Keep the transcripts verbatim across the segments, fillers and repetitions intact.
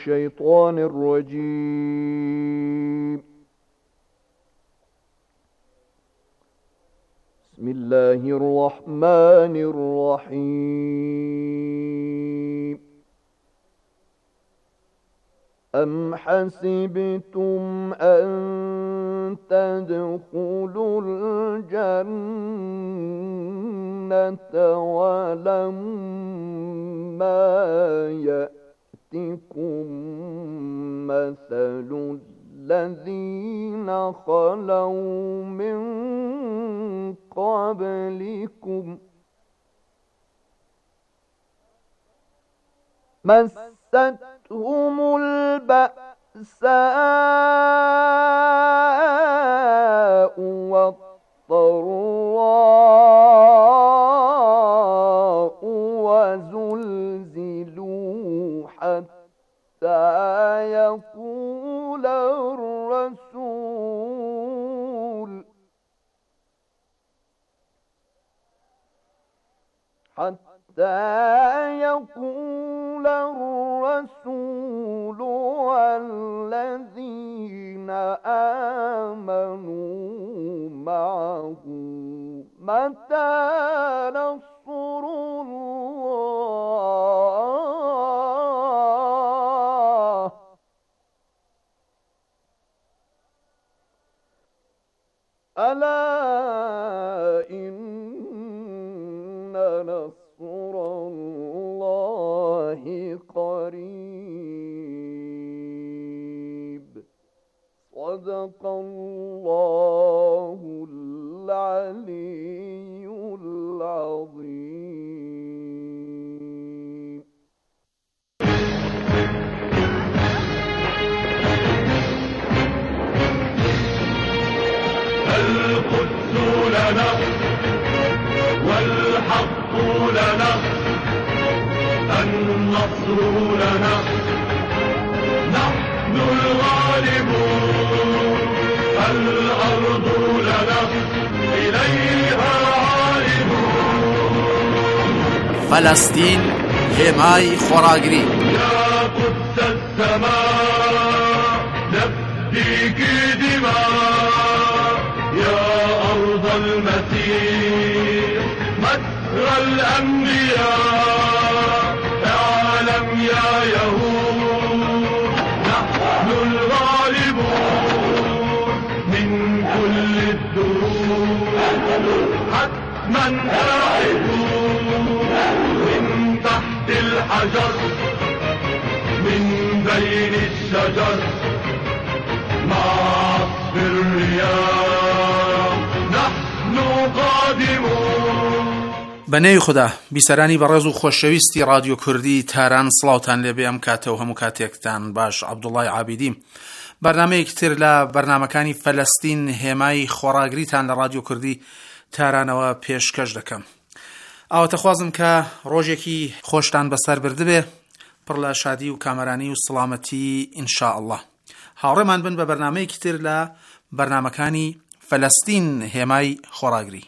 الشيطان الرجيم. بسم الله الرحمن الرحيم. أم حسبتم أن تدخلوا الجنة ولما يأتكم مثل الذين خلوا من قبلكم مستهم البأساء والضراء وزلزلوا حتى يقول الرسول حتى يقول الرسول والذين آمنوا معه متى نصر الله ألا إن نصر الله قريب. صدق الله العلي العظيم. القدس لنا والحق لنا النصر لنا نحن الغالبون الأرض لنا إليها عائدون. فلسطين هێمای خۆراگری. يا قدس السماء نفديك دماء يا أرض المسيح مسرى الأنبياء. اعلم يا يهود نحن الغالبون من كل الدروب حتما آعدون من تحت الحجر من بين الشجر مع عصف الرياح نحن قادمون. بەنێوی خوددا بیسەرانی بەڕێز و خۆشەویستی رادیۆ کوردی تاران سڵاوتان لێبێ ئەم کاتەوە هەموو کاتێکتان باش. عەبدوڵڵای عابیدی بەرنامەیەکی تر لە بەرنامەکانی فەلەستین هێمای خۆراگریتان لە رادیۆ کوردی تارانەوە پێشکەش دەکەم. ئاواتەخوازم کە ڕۆژێکی خۆشتان بەسەر بردبێ پڕ لە شادی و کامەرانی و سڵامەتی ئینشاء الله. هاوڕێمان بن بە بەرنامەیەکی تر لە بەرنامەکانی فەلەستین هێمای خۆراگری.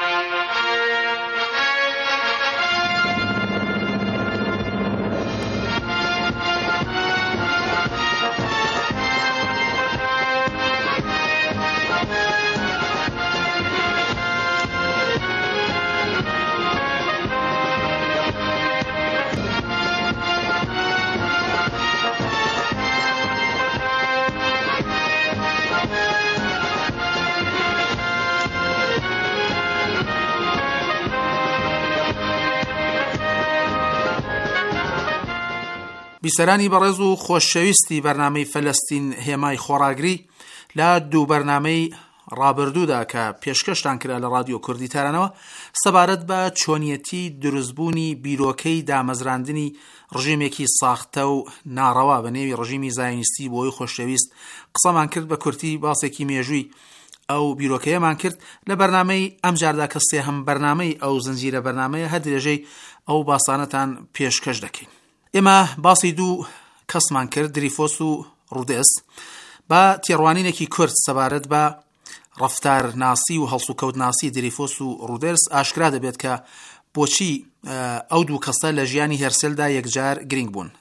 بیسەرانی بەڕێز و خۆشەویستی بەرنامەی فەلەستین هێمای خۆراگری لە دوو بەرنامەی ڕابردوودا کە پێشکەشتان کرا لە رادیۆ کوردی تارانەوە سەبارەت بە چۆنیەتی دروستبوونی بیرۆکەی دامەزراندنی ڕژیمێکی ساختە و ناڕەوا بە نێوی ڕژیمی زایۆنیستی بۆی خۆشەویست قسەمان کرد بە کورتی باسێکی مێژووی ئەو بیرۆکەیەمان کرد لە بەرنامەی ئەم جاردا کە سێهەم بەرنامەی ئەو زنجیرە بەرنامەیە هەر درێژەی ئەو باسانەتان پێشکەش دەکەین. ئێمە باسی دوو کەسمان کرد، دریفۆس و ڕودێس، بە تێڕوانینێکی کورت سەبارەت بە ڕەفتار ناسی و هەڵس و کەوت ناسی دریفۆس و ڕودێس ئاشکرا دەبێت کە بۆچی ئەو دوو کەسە لە ژیانی هێرسێلدا یەکجار گرنگ بوون.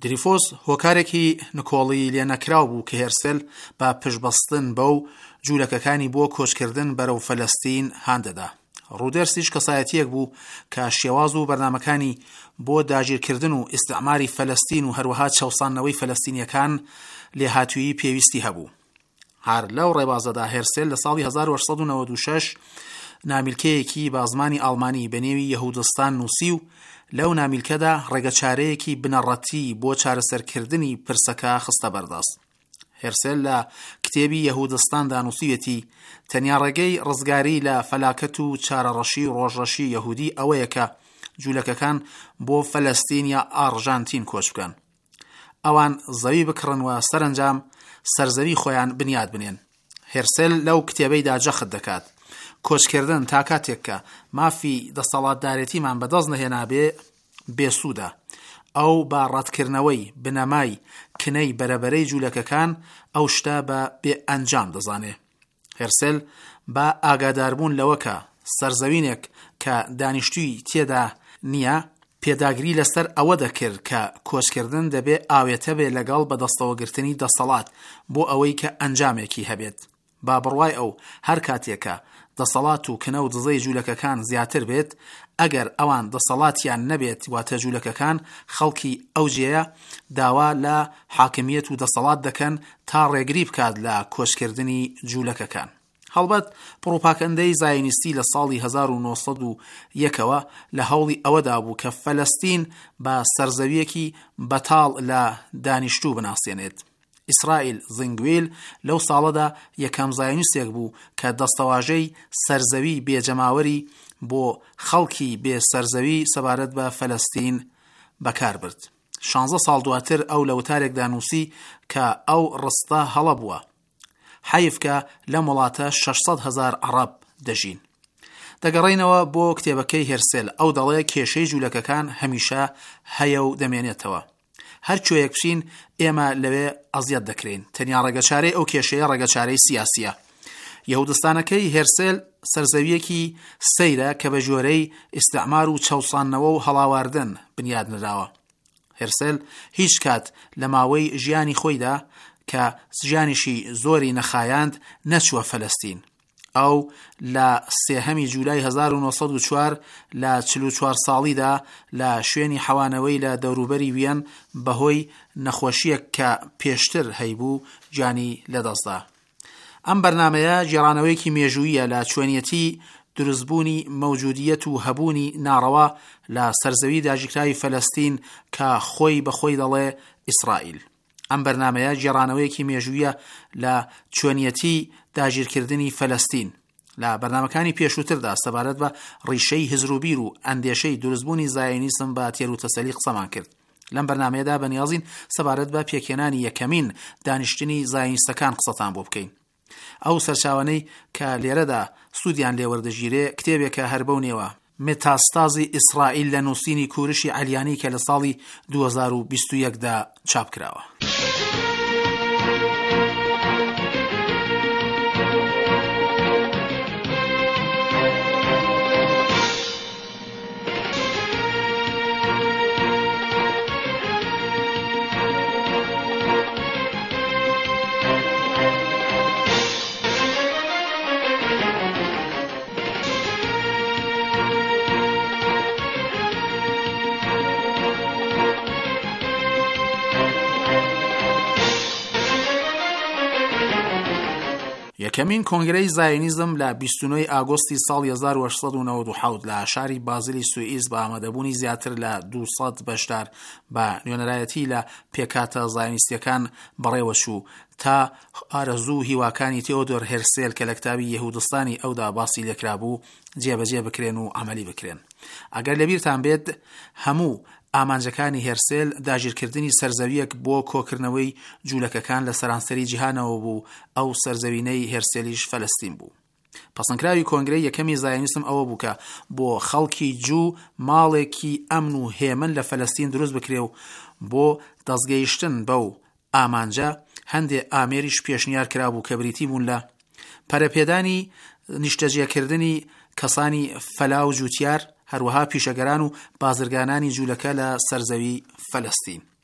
دریفۆس هۆکارێکی نکۆڵی لێ نەکراو بوو کە هێرسێل بە پشبەستن بەو جوولەکەکانی بۆ کۆچکردن بەرەو فەلەستین هاندەدا. ڕوودەرسیش کەسایەتیەک بوو کە شێواز و بەرنامەکانی بۆ داگیرکردن و ئیستعماری فەلەستین و هەروەها چەوسانەوەی فەلەستینیەکان لێهاتووی پێویستی هەبوو. هەر لەو ڕێبازەدا هێرسێل لە ساڵی هەزار و هەشت سەد و نەوەت و شەش نامیلکەیەکی بە زمانی ئاڵمانی بەنێوی یەهودستان نووسی و لەو نامیلکەدا ڕێگەچارەیەکی بنەڕەتی بۆ چارەسەرکردنی پرسەکە خستە بەردەست. هێرسێل لە کتێبی یەهودستاندا نووسیوێتی تەنیا ڕێگەی ڕزگاری لە فەلاکەت و چارەڕەشی ڕۆژڕەشی یەهودی ئەوەیە کە جوولەکەکان بۆ فەلەستین یا ئارژانتین کۆچ بکەن، ئەوان زەوی بکڕن و سەرنجام سەرزەوی خۆیان بنیاد بنێن. هێرسێل لەو کتێبەیدا جەخت دەکات کۆچکردن تا کاتێک کە مافی دەسەڵاتدارێتیمان بەدەست نەهێنا بێ بێسوودە، ئەو با ڕەتکردنەوەی بنەمای کنەی بەرەبەرەی جوولەکەکان ئەو شتە بە بێ ئەنجام دەزانێ. هێرسێل با ئاگاداربوون لەوە کە سەرزەوینێک کە دانیشتووی تێدا نییە پێداگری لەسەر ئەوە دەکرد کە کۆچکردن دەبێ ئاوێتە بێ لەگەڵ بەدەستەوەگرتنی دەسەڵات بۆ ئەوەی کە ئەنجامێکی هەبێت. با بڕوای ئەو هەر کاتێکە دەسەڵات و کنە و دزەی جوولەکەکان زیاتر بێت، ئەگەر ئەوان دەسەڵاتیان نەبێت واتە جوولەکەکان خەڵکی ئەو جێیە داوا لە حاکمیت و دەسەڵات دەکەن تا ڕێگری بکات لە کۆچکردنی جوولەکەکان. هەڵبەت پڕۆپاگەندەی زاینیستی لە ساڵی هەزار و نۆ سەد و یەکەوە لە هەوڵی ئەوەدا بوو کە فەلەستین بە سەرزەویەکی بەتاڵ لە دانیشتوو بناسیێنێت. ئیسرائیل زنگویل لەو ساڵەدا یەکەم زاینیستێک بوو کە دەستەواژەی سەرزەوی بێجەماوەری بۆ خەڵکی بێ سەرزەوی سەبارەت بە فەلەستین بەکار برد. شانزە ساڵ دواتر ئەو لە وتارێکدا نووسی کە ئەو ڕستە هەڵە بووە، حەیف کە لەم وڵاتە شەشسەد هەزار عەرەب دەژین. دەگەڕێینەوە بۆ کتێبەکەی هێرسێل. ئەو دەڵێ کێشەی جوولەکەکان هەمیشە هەیە و دەمێنێتەوە. هەر کوێیەک بچین ئێمە لەوێ ئەزیەت دەکرێن. تەنیا ڕێگەچارەی ئەو کێشەیە ڕێگەچارەی سیاسیە. یەهودستانەکەی هێرسێل سەرزەویەکی سەیرە کە بە ژۆرەی ئیستعمار و چەوسانەوە و هەڵاواردن بنیاد نراوە. هێرسێل هیچ کات لە ماوەی ژیانی خۆیدا کە ژیانیشی زۆری نەخایاند نەچووە فەلەستین. ئەو لە سێهەمی جوولای هەزار و نۆ سەد و چوار لە چل و چوار ساڵیدا لە شوێنی حەوانەوەی لە دەوروبەری وێن بەهۆی نەخۆشیەک کە پێشتر هەیبوو جانی لەدەستدا. ئەم بەرنامەیە جێڕانەوەیەکی مێژوویە لە چۆنیەتی دروستبوونی مەوجودیەت و هەبوونی ناڕەوا لە سەرزەوی داگیرکراوی فەلەستین کە خۆی بەخۆی دەڵێ ئیسرائیل. ئەم بەرنامەیە جێڕانەوەیەکی مێژوویە لە چۆنیەتی داگیرکردنی فەلەستین. لە بەرنامەکانی پێشووتردا سەبارەت بە ڕیشەی هزروبیر و ئەندێشەی دروستبوونی زایۆنیزم بە تێروتەسەلی قسەمان کرد. لەم بەرنامەیەدا بەنیازین سەبارەت بە پێکێنانی یەکەمین دانیشتنی زایۆنیستەکان قسەتان بۆ بکەین. ئەو سەرچاوانەی کە لێرەدا سوودیان لێوەردەگیرێ کتێبێکە هەر بەو نێوە مێتاستازی ئیسرائیل لە نووسینی کوورشی عەلیانی کە لە ساڵی دوو هەزار و بیست و یەکدا چاپ کراوە. یەکەمین کۆنگرەی زایۆنیزم لە بیست و نۆ ئاگۆستی ساڵی هەزار و هەشت سەد و نەوەت و حەوت لە شاری بازیلی سوئیس بە ئامادەبوونی زیاتر لە دووسەد بەشدار بە نوێنەرایەتی لە پێکاتە زایۆنیستیەکان بەڕێوەچوو تا ئارەزوو هیواکانی تێودۆر هێرسێل کە لە کتابی یەهودستانی ئەودا باسی لێکرابوو جێبەجێ بکرێن و ئەمەلی بکرێن. ئەگەر لەبیرتان بێت هەموو ئامانجەکانی هێرسێل داگیرکردنی سەرزەویەک بۆ کۆکردنەوەی جوولەکەکان لە سەرانسەری جیهانەوە بوو. ئەو سەرزەوینەی هێرسێلیش فەلەستین بوو. پەسەندکراوی کۆنگرەی یەکەمی زایۆنیسم ئەوە بوو کە بۆ خەڵکی جوو ماڵێکی ئەمن و هێمن لە فەلەستین دروست بکرێ و بۆ دەستگەیشتن بەو ئامانجە هەندێک ئامێریش پێشنیار کرابوو کە بریتی بوون لە پەرەپێدانی نیشتەجێکردنی کەسانی فەلا و جووتیار، هەروەها پیشەگەران و بازرگانانی جوولەکە لە سەرزەوی فەلەستین.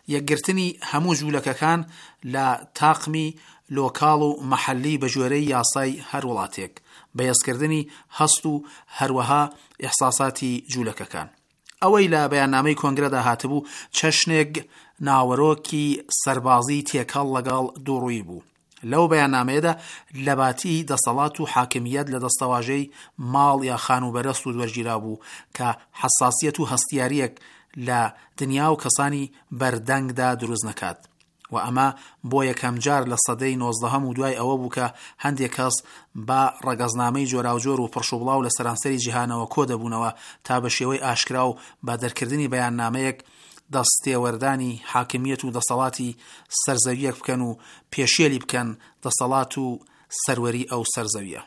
یەکگرتنی هەموو جوولەکەکان لە تاقمی لۆکاڵ و مەحەلی بە ژێرەی یاسای هەر وڵاتێک، بەهێزکردنی هەست و هەروەها ئیحساساتی جوولەکەکان. ئەوەی لە بەیاننامەی کۆنگرەدا هاتبوو چەشنێک ناوەرۆکی سەربازی تێکەڵ لەگەڵ دووڕووی بوو. لەو بەیاننامەیەدا لەباتی دەسەڵات و حاکمیەت لە دەستەواژەی ماڵ یا خانوبەرەست و دووەرگیرا بوو کە حساسیەت و هەستیاریەک لە دنیا و کەسانی بەردەنگدا دروست نەکات. و ئەمە بۆ یەکەم جار لە سەدەی نۆزدەهەم و دوای ئەوە بوو کە هەندێک کەس بە ڕەگەزنامەی جۆراوجۆر و پڕشوبڵاو لە سەرانسەری جیهانەوە کۆ دەبوونەوە تا بە شێوەی ئاشکرا و بە دەرکردنی بەیاننامەیەک دەستێوەردانی حاکمیەت و دەسەڵاتی سەرزەویەک بکەن و پێشێلی بکەن دەسەڵات و سەروەری ئەو سەرزەویە.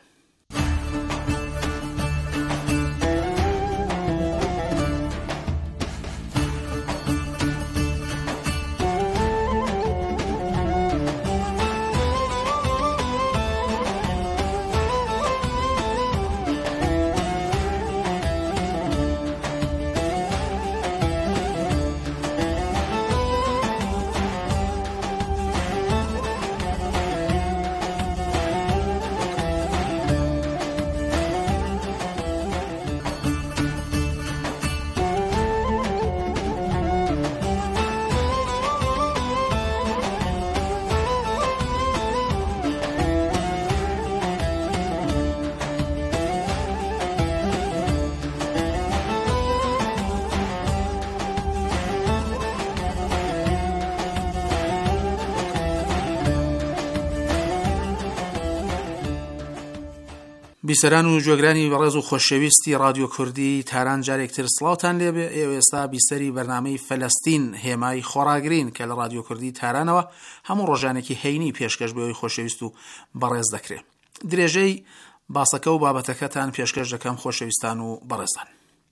بیسەران و گوێگرانی بەڕێز و خۆشەویستی رادیۆ کوردی تاران جارێکتر سڵاوتان لێبێ. ئێوە ئێستا بیسەری بەرنامەی فەلەستین هێمای خۆراگرین کە لە رادیۆ کوردی تارانەوە هەموو ڕۆژانێکی هەینی پێشکەش بەوەی خۆشەویست و بەڕێز دەکرێت. درێژەی باسەکە و بابەتەکەتان پێشکەش دەکەم خۆشەویستان و بەڕێزان.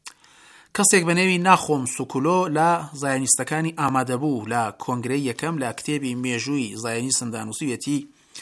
کەسێک بە نێوی ناخۆم سوکولۆ لە زایۆنیستەکانی ئامادەبوو لە کۆنگرەی یەکەم لە کتێبی مێژووی زایۆنیسم دانووسیوێتی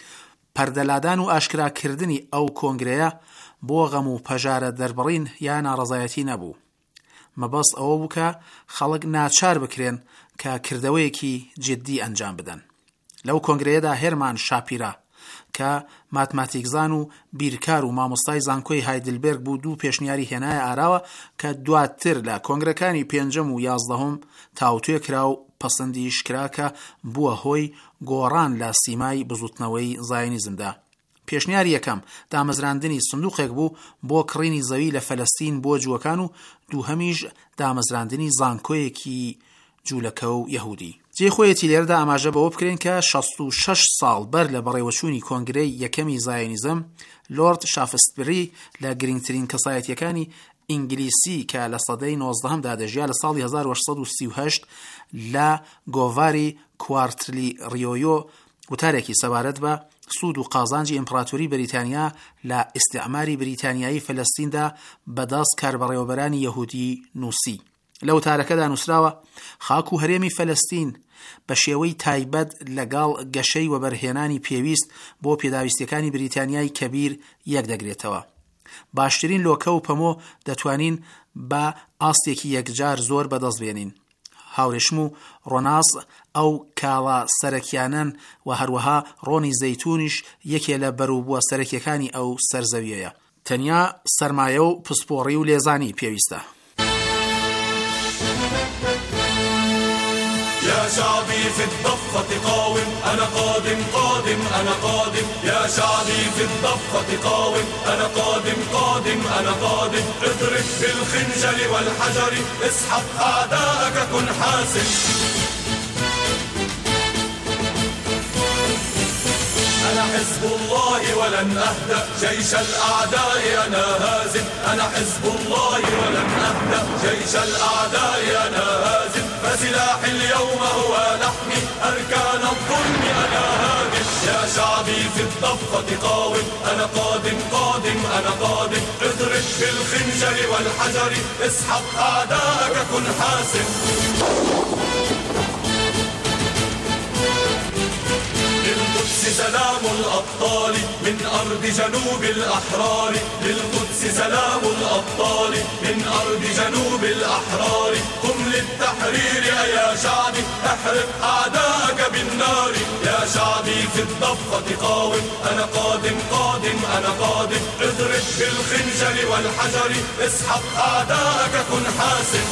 پەردەلادان و ئاشکراکردنی ئەو کۆنگرەیە بۆ غەم و پەژارە دەربڕین یا ناڕەزایەتی نەبوو. مەبەست ئەوە بوو کە خەڵک ناچار بکرێن کە کردەوەیەکی جددی ئەنجام بدەن. لەو کۆنگرەیەدا هێرمان شاپیرە کە ماتماتیکزان و بیرکار و مامۆستای زانکۆی هایدلبرگ بوو دوو پێشنیاری هێنایە ئاراوە کە دواتر لە کۆنگرەکانی پێنجەم و یازدەهەم تاوتوێ کرا و پەسەندیش کرا کە بووە هۆی گۆڕان لە سیمای بزوتنەوەی زایۆنیزمدا. پێشنیاری یەکەم دامەزراندنی سندوقێک بوو بۆ کڕینی زەوی لە فەلەستین بۆ جووەکان و دووهەمیش دامەزراندنی زانکۆیەکی جوولەکە و یەهودی. جێخۆیەتی لێرەدا ئاماژە بەوە بکرێن کە شەست و شەش ساڵ بەر لە بەڕێوەچوونی کۆنگرەی یەکەمی زایۆنیزم لۆرد شافسبری لە گرنگترین کەسایەتیەکانی ئینگلیسی کە لە سەدەی نۆزدەهەمدا دەژیا لە ساڵی هەزار و هەشت سەد و سی و هەشت لە گۆڤاری کوارتلی ڕیۆیۆ وتارێکی سەبارەت بە سوود و قازانجی ئیمپراتۆری بریتانیا لە ئیستیعماری بریتانیایی فەلەستیندا بەدەست کاربەڕێوەبەرانی یەهودی نووسی. لە وتارەکەدا نووسراوە خاک و هەرێمی فەلەستین بە شێوەی تایبەت لەگەڵ گەشەی وەبەرهێنانی پێویست بۆ پێداویستیەکانی بریتانیای کەبیر یەک دەگرێتەوە. باشترین لۆکە و پەمۆ دەتوانین بە ئاستێکی یەکجار زۆر بەدەست بێنین. هاورێشم و ڕۆناس ئەو کاڵە سەرەکیانن و هەروەها ڕۆنی زەیتونیش یەکێ لە بەرووبووە سەرەکیەکانی ئەو سەرزەویەیە. تەنیا سەرمایە و پسپۆڕی و لێزانی پێویستە. يا شعبي في الضفة قاوم أنا قادم قادم أنا قادم يا شعبي في الضفة قاوم أنا قادم قادم أنا قادم اضرب بالخنجر والحجر اسحق أعداءك كن حاسم أنا حزب الله ولن أهدأ جيش الأعداء أنا هازم أنا حزب الله ولن أهدأ جيش الأعداء أنا هازم فسلاحي اليوم هو لحمي أركان الظلم أنا هادم يا شعبي في الضفة قاوم أنا قادم قادم أنا قادم اضرب بالخنجر والحجر اسحق أعداءك كن حاسم للقدس سلام الأبطال من أرض جنوب الأحرار للقدس سلام الأبطال من أرض جنوب الأحرار قم للتحرير يا شعبي احرق أعداءك بالنار يا شعبي في الضفة قاوم أنا قادم قادم أنا قادم اضرب بالخنجر والحجر اسحق أعداءك كن حاسم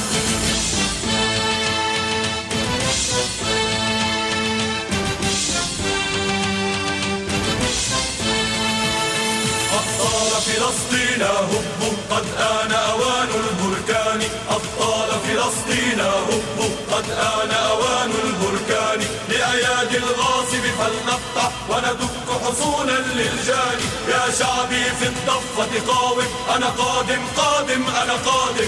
أبطال فلسطين هبوا قد آن أوان البركان أبطال فلسطين هبوا قد آن أوان البركان لأيادي الغاصب فلنقطع وندك حصونا للجان يا شعبي في الضفة قاوم أنا قادم قادم أنا قادم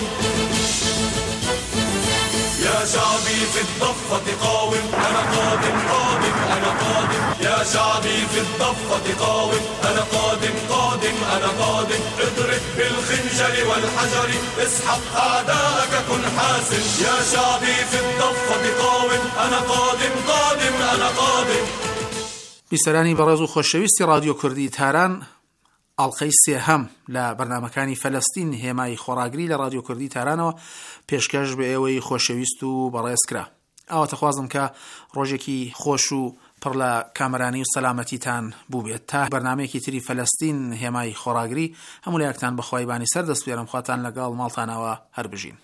يا شعبي في الضفة قاوم أنا قادم قادم أنا قادم يا شعبي في الضفة قاوم أنا قادم قادم أنا قادم اضرب بالخنجر والحجر اسحق أعداءك كن حاسم يا شعبي في الضفة قاوم أنا قادم قادم أنا قادم بیسەرانی بەڕێز و خۆشەویستی رادیۆ کوردی تاران ئاڵقەی سێهەم لە بەرنامەکانی فەلەستین هێمای خۆراگری لە رادیۆ کوردی تارانەوە پێشکەش بە ئێوەی خۆشەویست و بەڕێزکرا. ئەوەتە خوازم کە ڕۆژێکی خۆش و پڕ لە کامەرانی و سەلامەتیتان بوو بێت تا بەرنامەیەکی تری فەلەستین هێمای خۆراگری هەموو لایەکتان بەخوای بانی سەر دەست بێرم خواتان لەگەڵ ماڵتانەوە هەر بژین.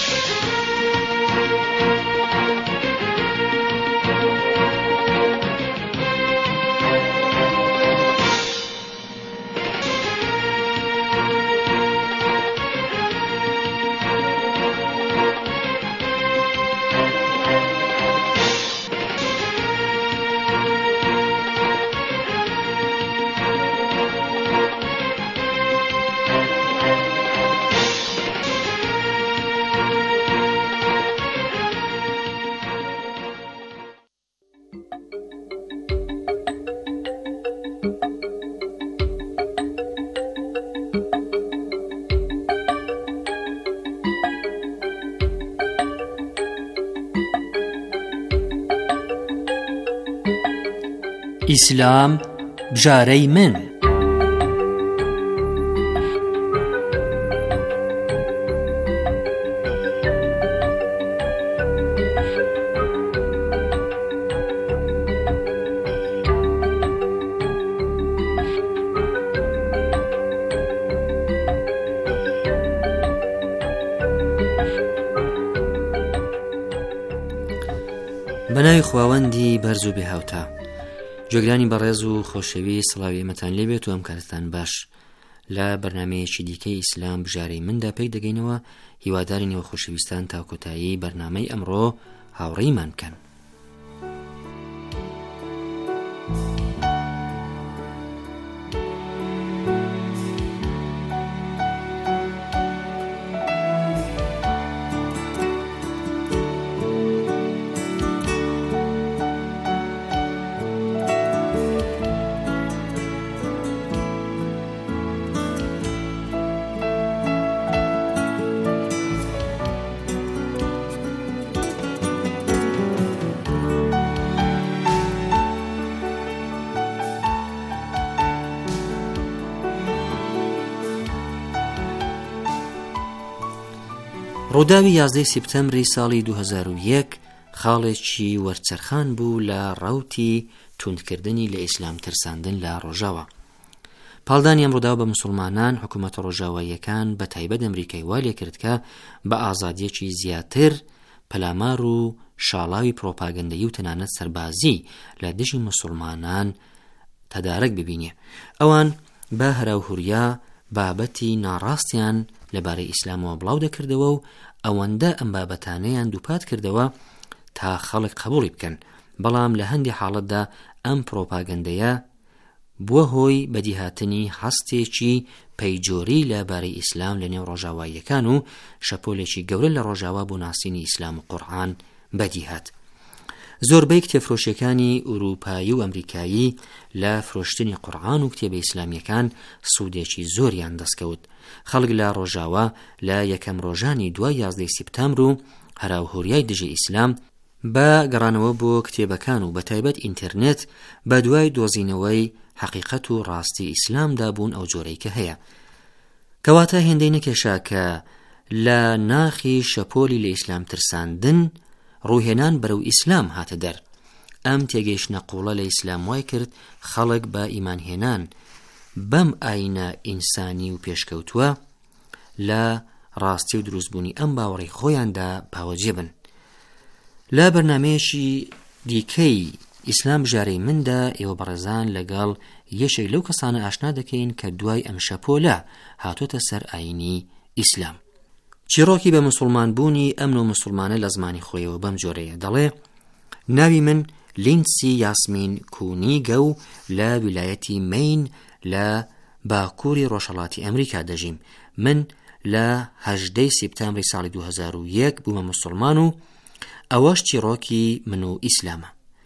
ئیسلام بژارەی من بەناوی خواوەندی بەرز و بێهاوتا جۆگرانی بەڕێز و خۆشەوی سڵاوی ئێمەتان لێبێت و ئەم کارتان باش لە بەرنمەیەکی دیکەی ئیسلام بژارەی مندا پێی دەگەینەوە هیواداری نێوە خۆشەویستان تا کۆتایی بەرنامەی ئەمڕۆ هاوڕێیمان بکەن. ڕووداوی یازدەی سپتەمبری ساڵی دوو هەزار و یەک خاڵێکی وەرچەرخان بوو لە ڕاوتی توندکردنی لە ئیسلام ترساندن لە ڕۆژاوە. پاڵدانی ئەم ڕووداو بە موسڵمانان حکوومەتە ڕۆژاواییەکان بە تایبەت ئەمریکای وا لێ کرد کە بە ئازادیەکی زیاتر پەلامار و شاڵاوی پرۆپاگەندەیی و تەنانەت سەربازی لە دژی موسڵمانان تەدارک ببینێ. ئەوان بە هەراوهوریا بابەتی ناڕاستیان لەبارەی ئیسلامەوە بڵاو دەکردەوە و ئەوەندە ئەم بابەتانەیان دووپات کردەوە تا خەڵک قبوڵی بکەن، بەڵام لە هەندی حاڵەتدا ئەم پرۆپاگەندەیە بووە هۆی بەدیهاتنی هەستێکی پەیجۆری لەبارەی ئیسلام لە نێو ڕۆژاواییەکان و شەپۆلێکی گەورە لە ڕۆژاوا بۆ ناسینی ئیسلام و قورئان بەدیهات. زۆربەی کتێبفرۆشیەکانی ئوروپایی و ئەمریکایی لە فرۆشتنی قورئان و کتێبە ئیسلامیەکان سوودێکی زۆریان دەستکەوت. خەڵک لە ڕۆژاوا لە یەکەم ڕۆژانی دوای یازدەی سپتەمبر و هەراوهوریای دژی ئیسلام بە گەڕانەوە بۆ کتێبەکان و بە تایبەت ئینتەرنێت بە دوای دۆزینەوەی حەقیقەت و ڕاستی ئیسلامدا بوون ئەو جۆرەی کە هەیە. کەواتە هێندەی نەکێشا کە لە ناخی شەپۆلی لە ئیسلام ترساندن ڕووهێنان بەرەو ئیسلام هاتە دەر. ئەم تێگەیشتنە قوڵە لە ئیسلام وای کرد خەڵک بە ئیمانهێنان بەم ئاینە ئینسانی و پێشکەوتووە لە ڕاستی و دروستبوونی ئەم باوەڕی خۆیاندا پاوەجێ بن. لە بەرنامەیەکی دیکەی ئیسلام ژارەی مندا ئێوە بەڕێزان لەگەڵ یەشێک لەو کەسانە ئاشنا دەکەین کە دوای ئەم شەپۆلە هاتوۆتە سەر ئاینی ئیسلام. چیرۆکی بە مسلمان بوونی ئەمن و مسلمانە لە زمانی خۆیەوە بەم جۆرەیە دەڵێ: ناوی من لینسی یاسمین کونیگە و لە ویلایەتی مین لە باکووری ڕۆژهەڵاتی ئەمریکا دەژیم. من لە هەژدەی سێپتەمبری ساڵی دوو هەزار و یەک بوومە مسلمان و ئەوەش چیرۆکی من و ئیسلامە.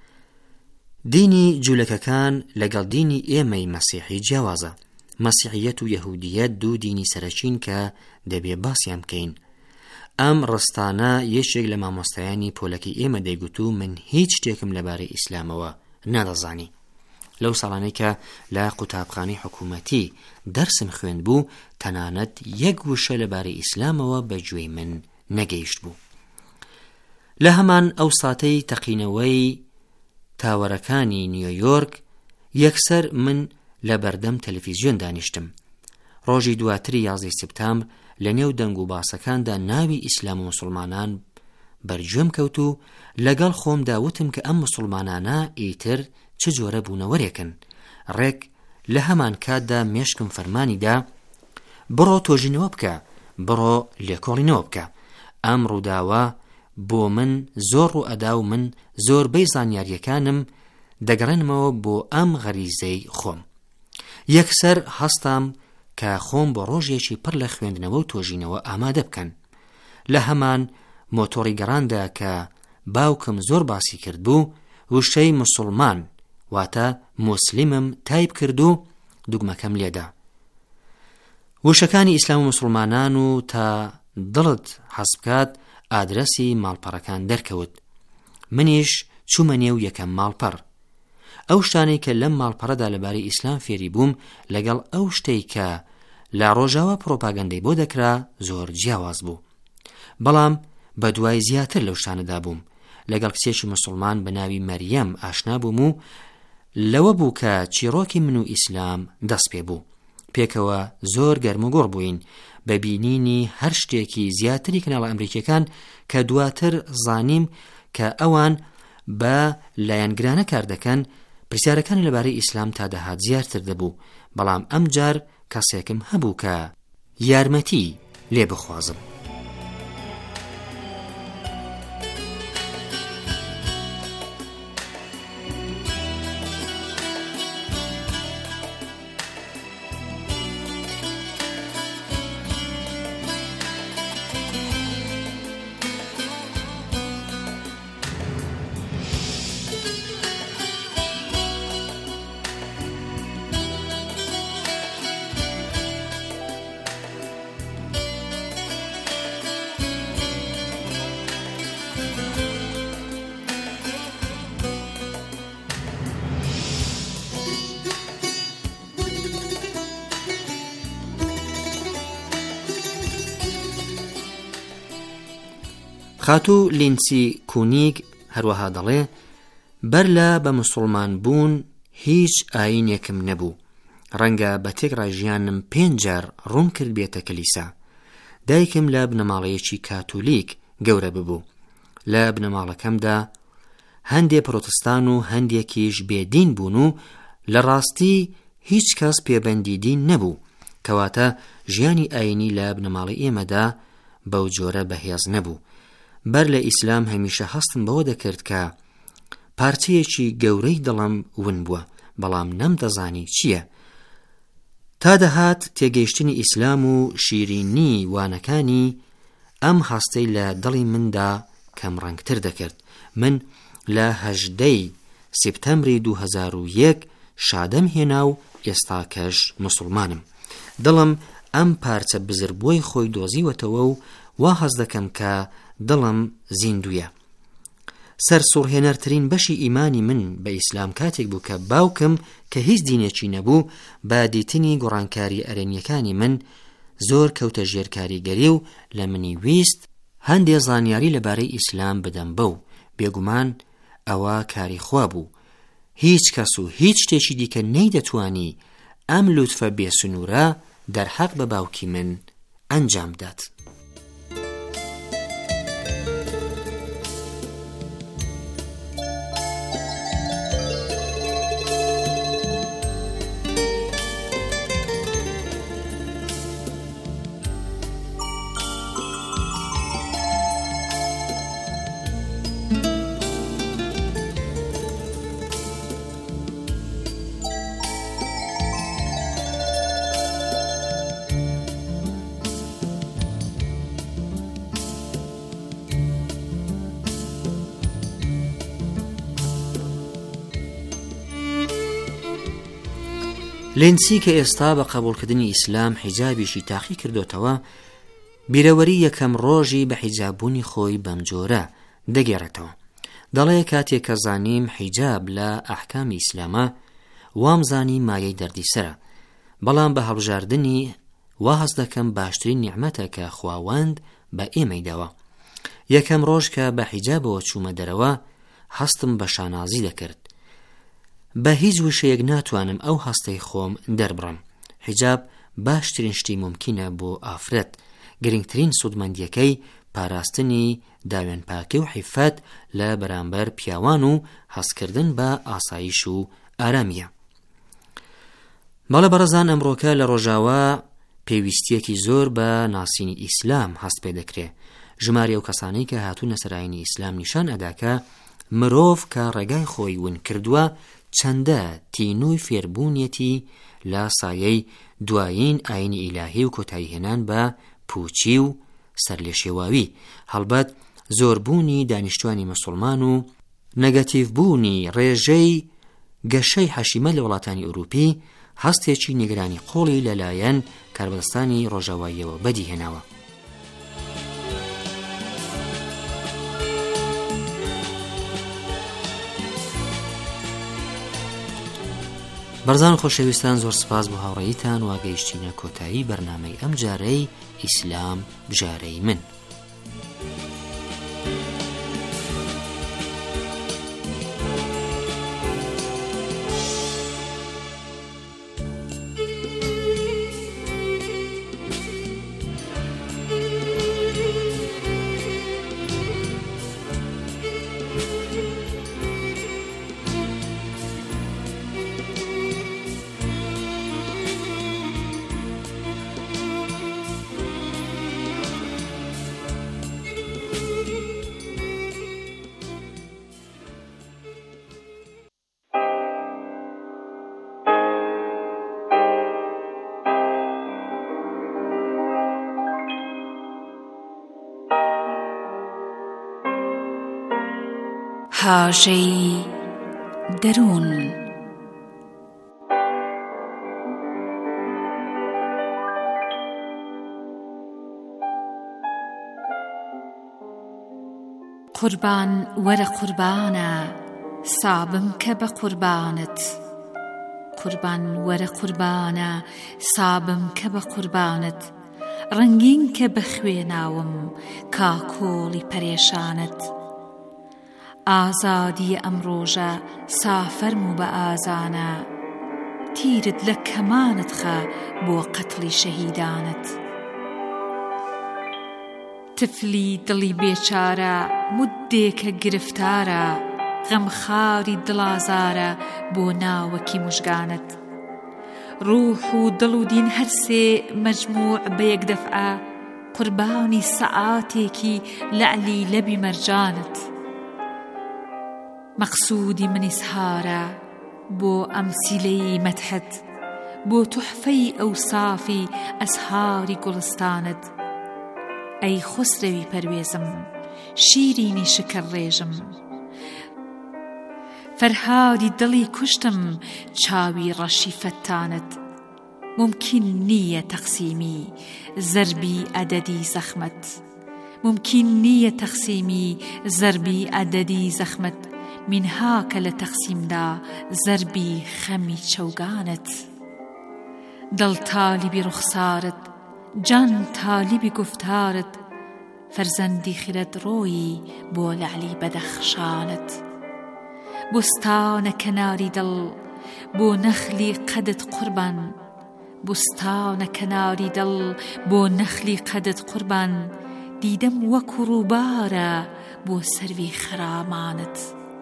دینی جوولەکەکان لەگەڵ دینی ئێمەی مەسیحی جیاوازە. مەسیحیەت و یەهودیەت دوو دینی سەرەکین کە دەبێ باسییان بکەین. ئەم ڕستانە یەکێک لە مامۆستایانی پۆلەکەی ئێمە دەیگوتو من هیچ شتێکم لەبارەی ئیسلامەوە نادەزانی. لەو ساڵانەی کە لە قوتابخانەی حکوومەتی دەرسم خوێند بوو تەنانەت یەک وشە لەبارەی ئیسلامەوە بەگوێی من نەگەیشت بوو. لە هەمان ئەو ساتەی تەقینەوەی تاوەرەکانی نیویۆرک یەکسەر من لە بەردەم تەلەڤیزیۆن دانیشتم. ڕۆژی دواتری یازدەی سێپتەمبر لە نێو دەنگ و باسەکاندا ناوی ئیسلام و مسلمانان بەرگوێم کەوت و لەگەڵ خۆمدا وتم کە ئەم مسلمانانە ئیتر چ جۆرە بوونەوەرێکن. ڕێک لە هەمان کاتدا مێشکم فەرمانیدا بڕۆ تۆژینەوە بکە، بڕۆ لێکۆڵینەوە بکە. ئەم ڕووداوە بۆ من زۆر ڕوو ئەدا و من زۆربەی زانیاریەکانم دەگەڕێنمەوە بۆ ئەم غەریزەی خۆم. یەکسەر هەستام کە خۆم بۆ ڕۆژێکی پڕ لە خوێندنەوە و تۆژینەوە ئامادە بکەن. لە هەمان مۆتۆری گەڕاندا کە باوکم زۆر باسی کرد بوو وشەی مسلمان واتە موسلیمم تایپ کرد و دوگمەکەم لێدا. وشەکانی ئیسلام و مسلمانان و تا دڵت حەز بکات ئادرەسی ماڵپەڕەکان دەرکەوت. منیش چوومە نێو یەکەم ماڵپەڕ. ئەو شتانەی کە لەم ماڵپەڕەدا لەبارەی ئیسلام فێری بووم لەگەڵ ئەو شتەی کە لە ڕۆژاوا پرۆپاگەندەی بۆ دەکرا زۆر جیاواز بوو. بەڵام بە دوای زیاتر لەو شتانەدا بووم. لەگەڵ کچێکی مسلمان بە ناوی مەریەم ئاشنا بووم و لەوە بوو کە چیرۆکی من و ئیسلام دەست پێ بوو. پێکەوە زۆر گەرم و گۆڕ بووین بە بینینی هەر شتێکی زیاتری کەناڵە ئەمریکیەکان کە دواتر زانیم کە ئەوان بە لایەنگرانە کار دەکەن. پرسیارەکان لەبارەی ئیسلام تا دەهات زیاتر دەبوو، بەڵام ئەم جار کەسێکم هەبوو کە یارمەتی لێ بخوازم. خاتوو لینسی کونیگ هەروەها دەڵێ بەر لە بە مسلمان بوون هیچ ئاینێکم نەبوو. ڕەنگە بە تێکڕای ژیانم پێنج جار ڕوون کرد بێتە کەلیسا. دایکم لە بنەماڵەیەکی کاتولیک گەورە ببوو. لە بنەماڵەکەمدا هەندێک پرۆتستان و هەندێکیش بێدین بوون و لە ڕاستی هیچ کەس پێبەندی دین نەبوو. کەواتە ژیانی ئاینی لە بنەماڵی ئێمەدا بەو جۆرە بەهێز نەبوو. بەر لە ئیسلام هەمیشە هەستم بەوە دەکرد کە پارچەیەکی گەورەی دڵم ون بووە، بەڵام نەمدەزانی چییە. تا دەهات تێگەیشتنی ئیسلام و شیرینی وانەکانی ئەم هەستەی لە دڵی مندا کەم ڕەنگتر دەکرد. من لە هەژدەی سێپتەمبری دوو هەزار و یەک شادەم هێنا و ئێستا کەش مسلمانم. دڵم ئەم پارچە بزربووی خۆی دۆزیوەتەوە و وا هەز دەکەم کە دڵم زیندویە. سەرسوڕهێنەرترین بەشی ئیمانی من بە ئیسلام کاتێک بوو کە باوکم کە هیچ دینێکی نەبوو بە دیتنی گۆڕانکاری ئەرێنیەکانی من زۆر کەوتە ژێر کاریگەری و لە منی ویست هەندێ زانیاری لەبارەی ئیسلام بدەم بەو بێگومان ئەوە کاری خوا بوو. هیچ کەس و هیچ شتێکی دیکە نەیدەتوانی ئەم لوتفە بێسنوورە دەرحەق بە باوکی من ئەنجام دات. لێنسی کە ئێستا بە قبوڵکردنی ئیسلام حیجابیشی تاقی کردوتەوە بیرەوەری یەکەم ڕۆژی بە حیجاببوونی خۆی بەم جۆرە دەگێڕێتەوە. دەڵێ کاتێک کە زانیم حیجاب لە ئەحکامی ئیسلامە وام زانی مایەی دەردی سەرە، بەڵام بە هەڵبژاردننی وا هەست دەکەم باشترین نیعمەتە کە خواوەند بە ئێمەی داوە. یەکەم ڕۆژ کە بە حیجابەوە چوومە دەرەوە هەستم بە شانازی دەکرد. بە هیچ وشەیەک ناتوانم ئەو هەستەی خۆم دەربڕم. حیجاب باشترین شتی ممکنە بۆ ئافرەت، گرنگترین سودمەندیەکەی پاراستنی داوێن پاکی و حیفەت لە بەرامبەر پیاوان و هەستکردن بە ئاسایش و ئارامیە. بەڵێ بەڕێزان، ئەمڕۆکە لە ڕۆژاوا پێویستیەکی زۆر بە ناسینی ئیسلام هەست پێ دەکرێت. ژمارە و کەسانەی کە هاتوونە سەرایەنی ئیسلام نیشان ئەداکە مرۆڤ کە ڕێگای خۆی ون کردووە چەندە تینووی فێربوونیەتی لە سایەی دوایین ئاینی ئیلاهی و کۆتاییهێنان بە پوچی و سەرلێشێواوی. هەڵبەت زۆربوونی دانیشتوانی مسلمان و نەگەتیڤبوونی ڕێژەی گەشەی حەشیمە لە وڵاتانی ئەوروپی هەستێکی نیگرانی قۆڵی لەلایەن کاربەدەستانی ڕۆژاواییەوە بەدی هێناوە. بەرزان خۆشەویستان، زۆر سپاس بۆ هاوڕێیتان و ئاگەیشتینە کۆتایی بەرنامەی ئەم جارەی ئیسلام بژارەی من. هاژەی دەروون. قوربان وەرە قوربانە سابم کە بە قوربانت، قوربان وەرە قوربانە سابم کە بە قوربانت، ڕەنگین کە بە خوێناوم کاکۆڵی پەرێشانت. ئازادی ئەم ڕۆژە سافەرم و بە ئازانە، تیرت لە کەمانت خە بۆ قەتڵی شەهیدانت. تفلی دڵی بێچارە مودێکە گرفتارە، غەمخاری دڵازارە بۆ ناوەکی موژگانت. ڕوح و دڵ و دین هەرسێ مەجموع بە یەک دەفعە، قوربانی سەعاتێکی لەعلی لەبی مەرجانت. مەقسوودی منی سهارە بۆ ئەمسیلەی مەدحت، بۆ توحفەی ئەوسافی ئەزهاری گوڵستانت. ئەی خسرەوی پەروێزم، شیرینی شکر ڕێژم، فەرهادی دڵی کوشتم چاوی ڕەشی فەتانت. ممکن نییە تەقسیمی زەربی ئەدەدی زەخمت، ممكن نییە تەقسیمی زەربی عەدەدی زەخمت منها کە لە تەقسیمدا زەربی خەمی چەوگانت. دڵ تالیبی ڕوخسارت، جان تالیبی گفتارت، فەرزەندی خرد ڕۆیی بۆ لەعلی بەدەخشانت. بوستانە کەناری دڵ بۆ نەخلی قەدت قوربان، بوستانە کەناری دڵ بۆ نەخلی قەدت قوربان، دیدەم وەکو ڕووبارە بۆ سەروی خەرامانت.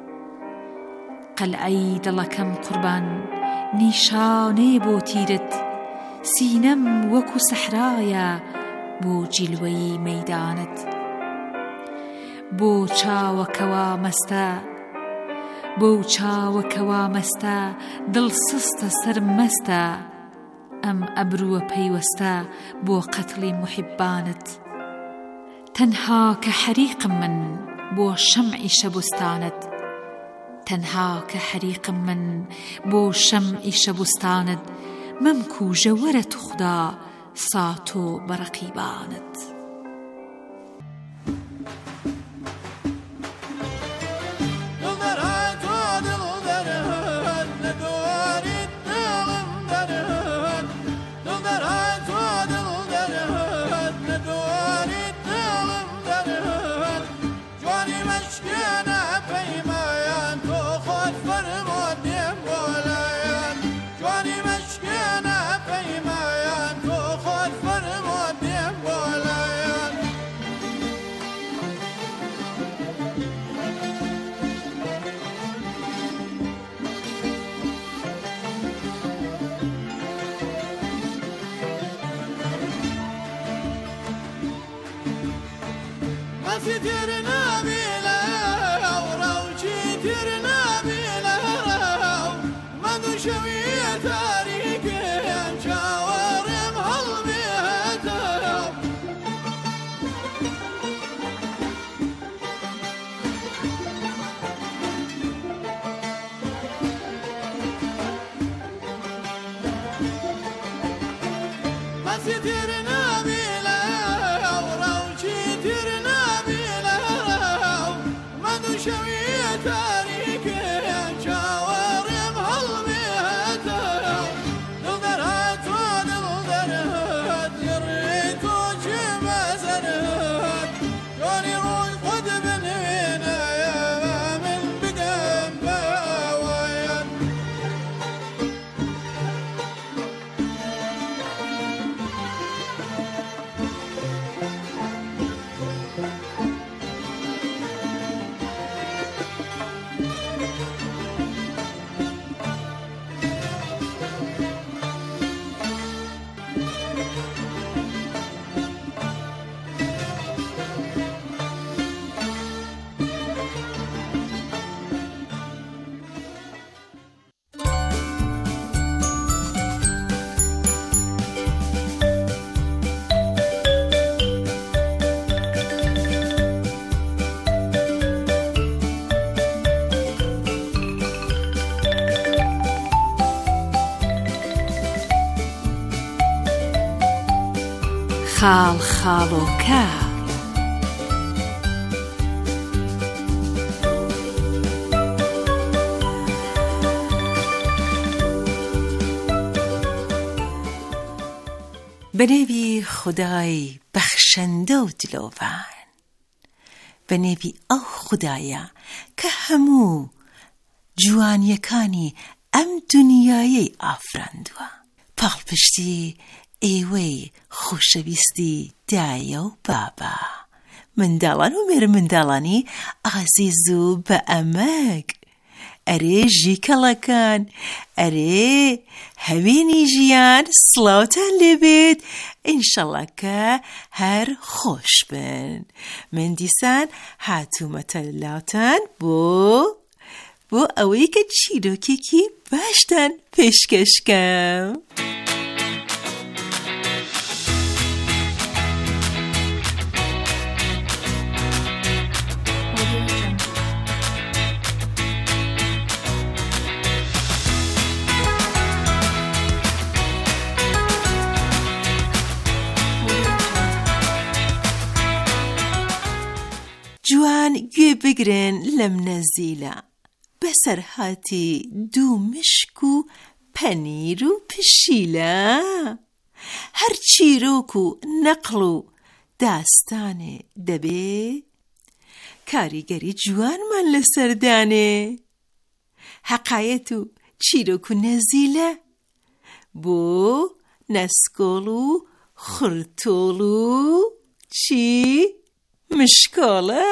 قەلعەی دڵەکەم قوربان نیشانەی بۆ تیرت، سینەم وەکو سەحرایە بۆ جیلوەی مەیدانت. بۆ چاوەکەوا مەستە، بۆ چاوەکەوا مەستە، دڵ سستە سەرمەستە، ئەم ئەبرووە پەیوەستە بۆ قەتڵی موحیبانت. تەنها کە حەریقم من بۆ شەمعی شەبوستانت، تەنها کە حەریقم من بۆ شەمعی شەبوستانت، مەمکوژە وەرە توخدا ساتۆ بەڕەقیبانت. خاڵ خاڵۆکە بەنێوی خودای بەخشەندە و دلۆڤان، بەنێوی ئەو خودایە کە هەموو جوانیەکانی ئەم دنیایەی ئافراندووە، پاڵپشتی ئێوەی خۆشەویستی دایە و بابا، منداڵان و مێرە منداڵانی ئازیز و بە ئەمەک، ئەرێ ژیکەڵەکان، ئەرێ هەوێنی ژیان، سڵاوتان لێبێت، ئینشەڵڵا کە هەر خۆش بن. من دیسان هاتوومەتە لاوتان بۆ بۆ ئەوەی کە چیرۆکێکی باشتان پێشکەشکەم. جوان گوێ بگرن لەم نەزیلە بەسەر هاتی دوو مشک و پەنیر و پشیلە هەر چیرۆک و نەقڵ و داستانێ دەبێ کاریگەری جوانمان لەسەردانێ حەقایەت و چیرۆک و نەزیلە بۆ نەسکۆڵ و خورتۆڵ و چی مشکۆڵە.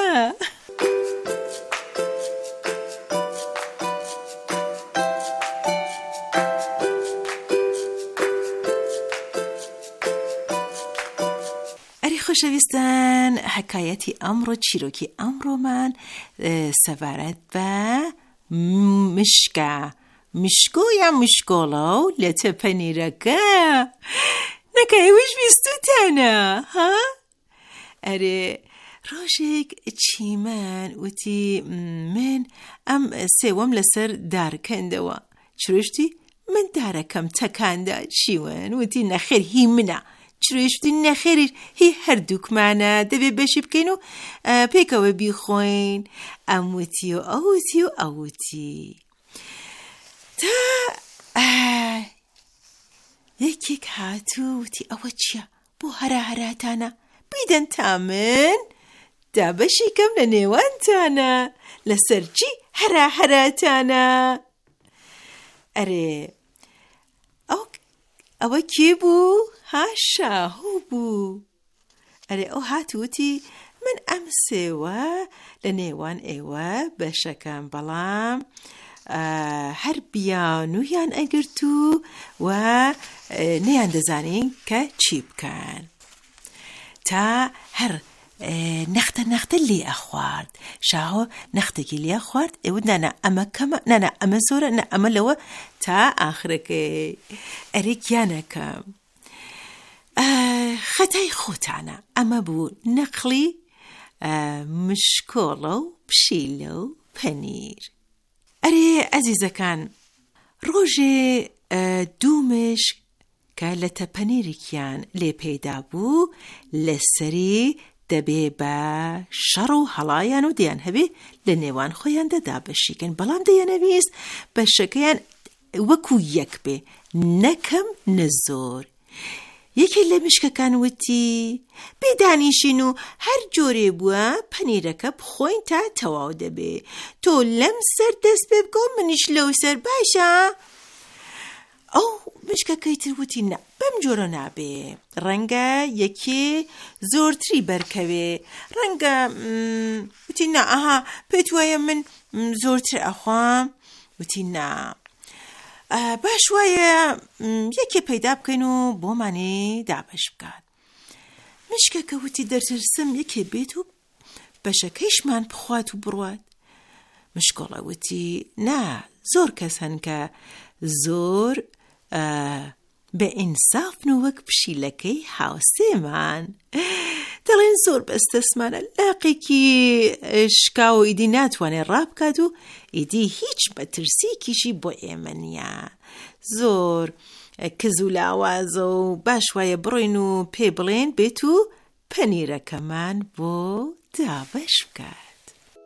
خۆشەویستان حکایەتی ئەمڕۆ چیرۆکی ئەمڕۆمان سەبارەت بە مشکە مشکۆ یا مشکۆڵە و لەتە پەنیرەکە نەکەویش بیستوتانە ها؟ ئەرێ ڕۆژێک چیمەن وتی من ئەم سێوەم لەسەر دارکەندەوە چرۆشتی من دارەکەم تەکاندا چیوەن وتی نەخێر هی منە چرۆشتی نەخێریش هی هەردووکمانە دەبێ بەشی بکەین و پێکەوە بیخۆین ئەموتی و ئەوتی و ئەوتی تا یەکێک هاتوو وتی ئەوە چییە بۆ هەرا هەراتانە بیدەن تا من دا بەشی کەم لە نێوانتانە لەسەر چی هەرا هەراتانە. ئەرێ ئەو ئەوە کێ بوو؟ ها شاهوو بوو. ئەرێ ئەو هاتووتی من ئەم سێوە لە نێوان ئێوە بەشەکەم بەڵام هەر بیانویان ئەگرتو و نەیان دەزانین کە چی بکەن تا هەر نەختە نەختە لێ ئەخوارد. شاهۆ نەختێکی لێ خوارد ئێوە نانە ئەمە کەمە نانە ئەمە زۆرە نە ئەمە لەوە تا ئاخرەکەی ئەرێ گیانەکەم خەتای خۆتانە ئەمە بوو نەقڵی مشکۆڵە و پشیلە و پەنیر. ئەرێ ئەزیزەکان ڕۆژێ دوو مشک کە لە تەپەنیرێکیان لێ پەیدا بوو لەسەری دەبێ بە شەڕ و هەڵایان و دەیان هەبێ لە نێوان خۆیان دەدا بەشیکەن بەڵام دەیانەویست بەشەکەیان وەکو یەک بێ نەکەم نەزۆر. یەکێ لە مشکەکان وتی بێدانیشین و هەر جۆرێ بووە پەنیرەکە بخۆین تا تەواو دەبێ تۆ لەم سەر دەست پێ بکە و منیش لەو سەر باشە. ئەو مشکەکەی تر وتی نە بەم جۆرە نابێ ڕەنگە یەکێ زۆرتری بەرکەوێ ڕەنگە وتی نە ئەها پێت وایە من زۆرتر ئەخوام وتی نە باش وایە یەکێ پەیدا بکەین و بۆمانێ دابش بکات. مشکەکە وتی دەرترسم یەکێ بێت و بەشەکەیشمان بخوات و بڕوات. مشکۆڵە وتی نا زۆر کەس هەن کە زۆر بە ئینسافن و وەک پشیلەکەی هاوسێمان دەڵێن زۆر بەستەسمانە لاقێکی شکاو و ئیدی ناتوانێ ڕابکات و ئیدی هیچ بەترسیکیشی بۆ ئێمە نییە زۆر کز و لاوازە و باش وایە بڕۆین و پێ بڵێن بێت و پەنیرەکەمان بۆ دابەش بکات.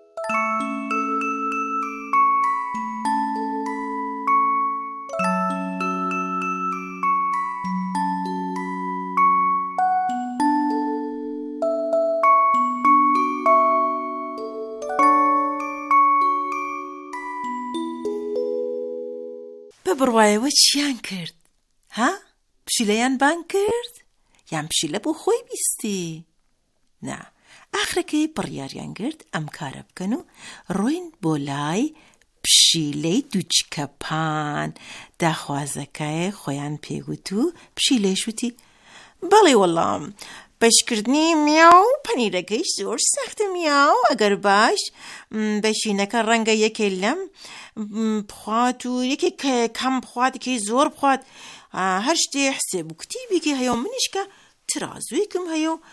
بڕوایەوە چیان کرد؟ ها؟ پشیلەیان بان کرد؟ یان پشیلە بۆ خۆی بیستی؟ نا ئاخرەکەی بڕیاریان کرد ئەم کارە بکەن و ڕۆین بۆ لای پشیلەی دووچکە پان داخوازەکەی خۆیان پێگوت و پشیلەیش وتی بەڵێ وەڵام بەشکردنی میاو پەنیرەکەیش زۆر سەختە میاو ئەگەر باش بەشینەکە ڕەنگە یەکێ لەم بخوات و یەکێ کەم بخوات یەکێ زۆر بخوات هەر شتێ حسێب و کتیبێکی هەیە و منیشکە ترازوویکم هەیە و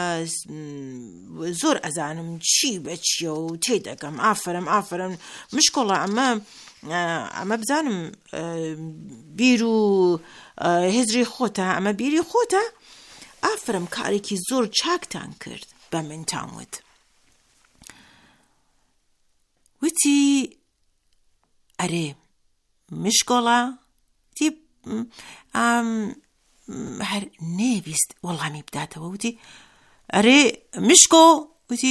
زۆر ئەزانم چی بە چیە و تێدەگەم ئافرم ئافرم مشکۆڵە ئەمە ئەمە بزانم بیر و هێزری خۆتە ئەمە بیری خۆتە ئافرم کارێکی زۆر چاکتان کرد بە منتان وت. وتی ئەرێ مشکۆڵە تی هەر نێویست وەڵامی بداتەوە. وتی ئەرێ مشکۆ، وتی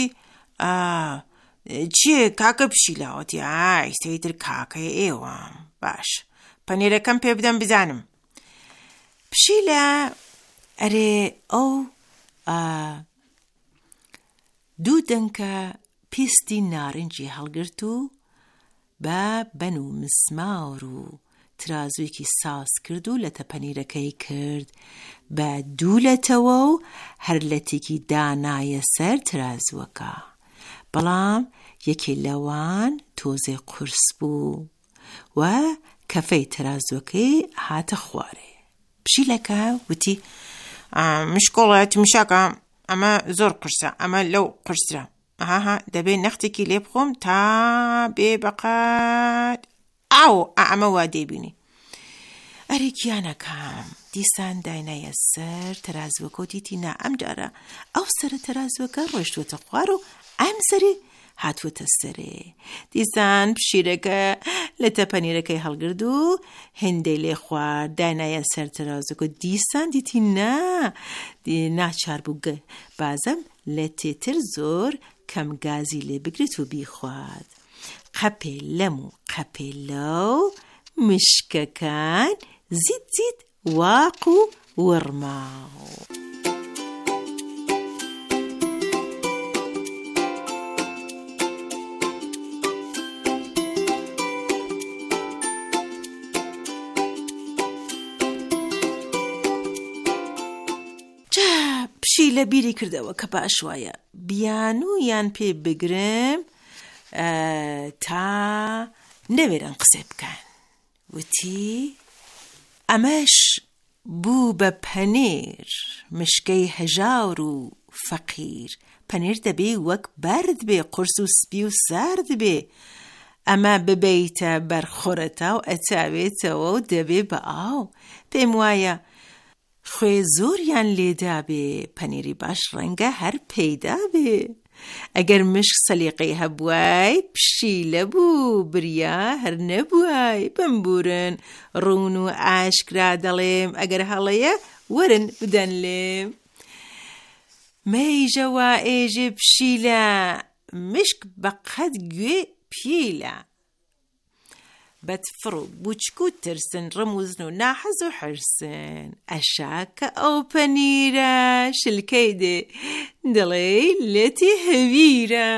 چییە کاکە پشیلە؟ وتی ئای سەیتر کاکەی ئێوە، باش پەنیرەکەم پێ بدەم بزانم. پشیلە ئەرێ ئەو دوو دەنکە پیستی نارنجی هەڵگرت و بە بەن و مسمار و ترازوویەکی ساس کرد و لەتە پەنیرەکەی کرد بە دوولەتەوە و هەر لەتێکی دانایە سەر ترازوەکە. بەڵام یەکێ لەوان تۆزێ قورس بوو و کەفەی ترازوەکەی هاتە خوارێ. پشیلەکە وتی مشکۆڵەت مشاکە ئەمە زۆر قرسە، ئەمە لەو قرسرە، ئاها دەبێ نەختێکی لێ بخۆم تا بێ بەقەت ئاو ئەمە وا دەیبینی. ئەرێ گیانەکەم دیسان داینایە سەر تەرازوەکە و دیتی نا ئەم جارە ئەو سەرە تەرازوەکە ڕۆیشتووەتە خوار و ئەم سەری هاتووەتە سەرێ. دیسان پشیرەکە لەتە پەنیرەکەی هەڵگرد و هێندەی لێ خوارد، داینایە سەر تەرازوەکە. دیسان دیتی نا ناچار بوو بازەم لە تێتر زۆر کەم گازی لێ بگرێت و بیخوات. قەپێ لەم و قەپێ لەو مشکەکان زیت زیت واق و وڕماو. پشیلە بیری کردەوە کە باش وایە بیانوویان پێ بگرم تا نەوێرن قسە بکەن. وتی ئەمەش بوو بە پەنیر، مشکەی هەژاور و فەقیر. پەنیر دەبێ وەک بەرد بێ، قورس و سپی و سارد بێ. ئەمە ببەیتە بەرخۆرەتا و ئەچاوێتەوە و دەبێ بە ئاو. پێم وایە خوێ زۆریان لێدا بێ، پەنیری باش ڕەنگە هەر پەیدا بێ. ئەگەر مشک سەلیقەی هەبوای پشیلە بوو، بریا هەر نەبوای. بمبورن ڕون و ئاشکرا دەڵێم، ئەگەر هەڵەیە وەرن بدەن لێم. مەیژەوە ئێژێ پشیلە، مشک بەقەت گوێ پیلە. بەتفڕ و بوچک و ترسن، ڕموزن و ناحەز و حرسن. ئەشا کە ئەو پەنیرە شلکەی دێ، دڵێ لێتی هەویرە.